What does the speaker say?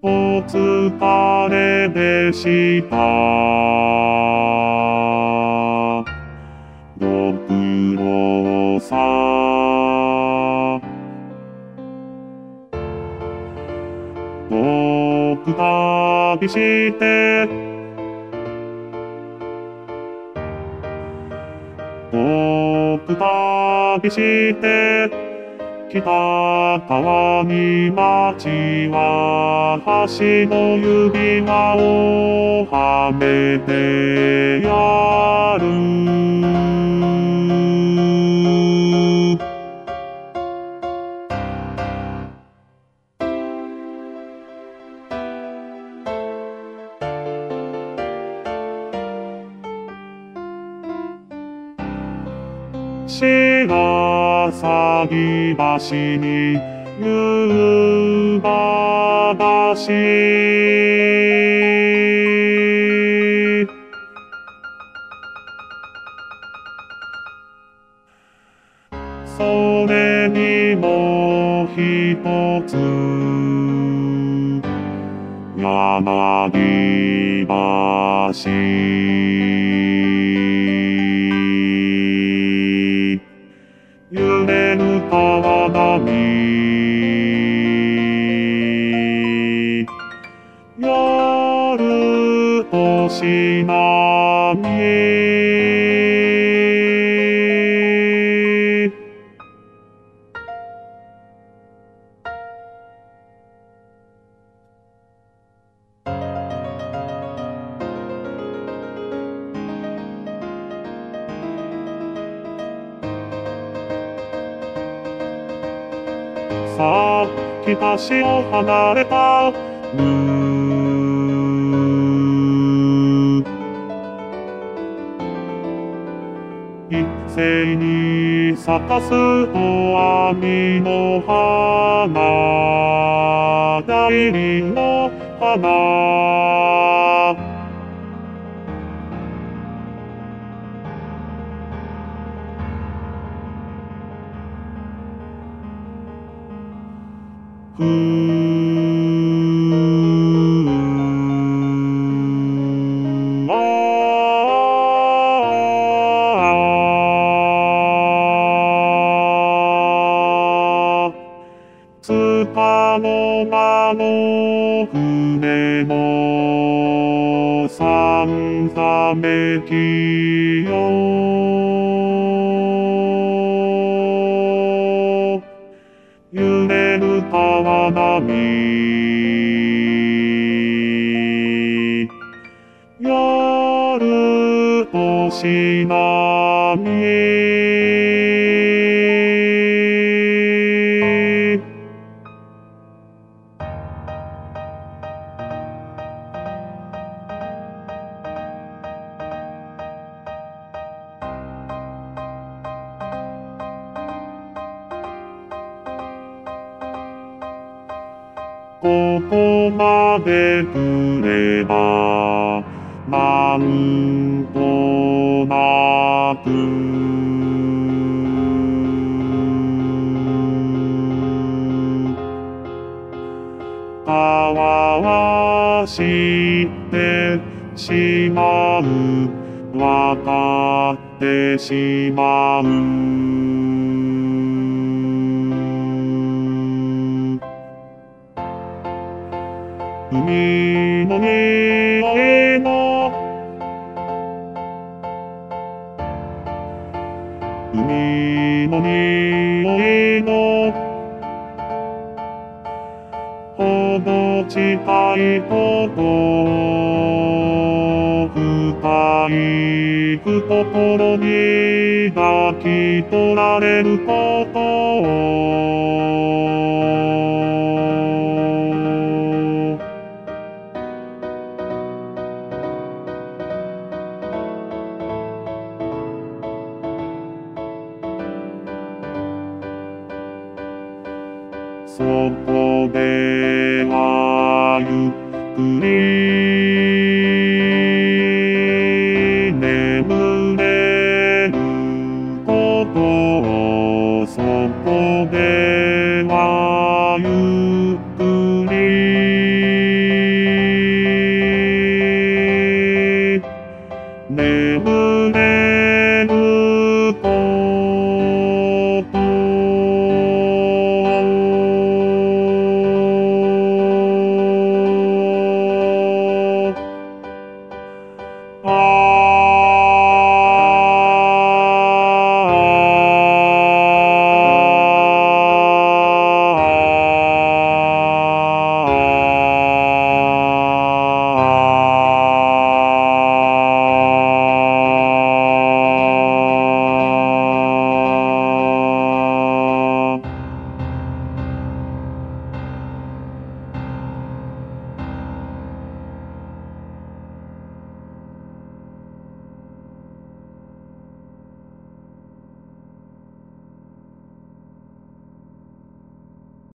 お疲れでした。ご苦労さん。僕旅して僕旅して北川に町は橋の指輪をはめてやる。白鷺橋に夕張橋。それにも一つ柳橋。揺れる川波。夜星波。さあ、北市を離れた一斉に咲かすお網の花。大輪の花。つかの間の船もさんざめきよ。揺れる川波。夜星波。ここまで来ればなんとなく川は知ってしまう。わかってしまう。海の匂いの海の匂いのほど近いこと深い懐に抱き取られることそこではゆっくり